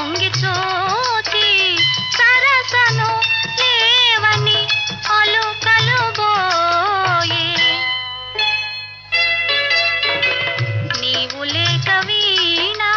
తొంగి చూచి సరసను లేవని అలుకలు బోయే నీవు లేక వీణా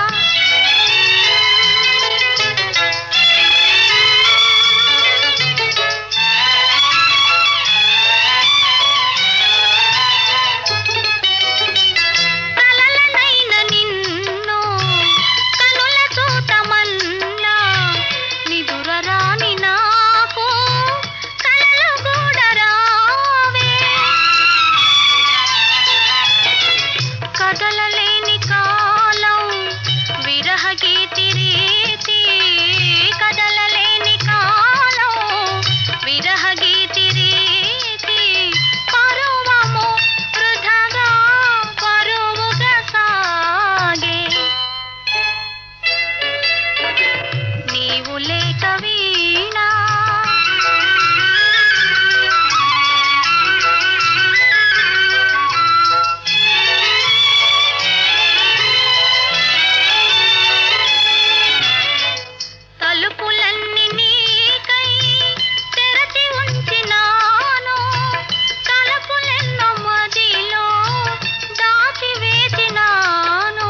కదలలేని కాలం విరహ గీతి రీతి కదలలేని కాలం విరహ గీతి రీతి పరువము వృధగా పరువుగా సాగే నీవు లేక వీణా తలుపులన్నీ నీకై తెరచి ఉంచినాను తలుపులెన్నో మదిలో దాచి వేసినాను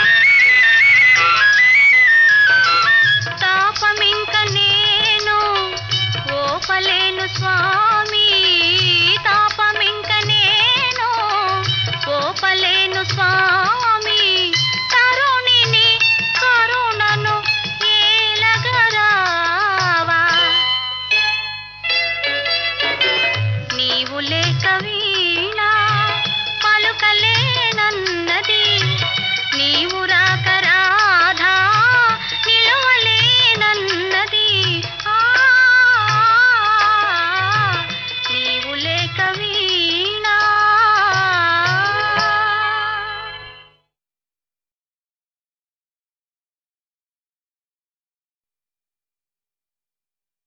తాపమింక నేను ఓపలేను స్వామి తాపమింక నేను ఓపలేను స్వామి తరుణిని కరుణను ఏలగరావా నీవు లేక వీణా పలుకలేనన్నది నీవు రాక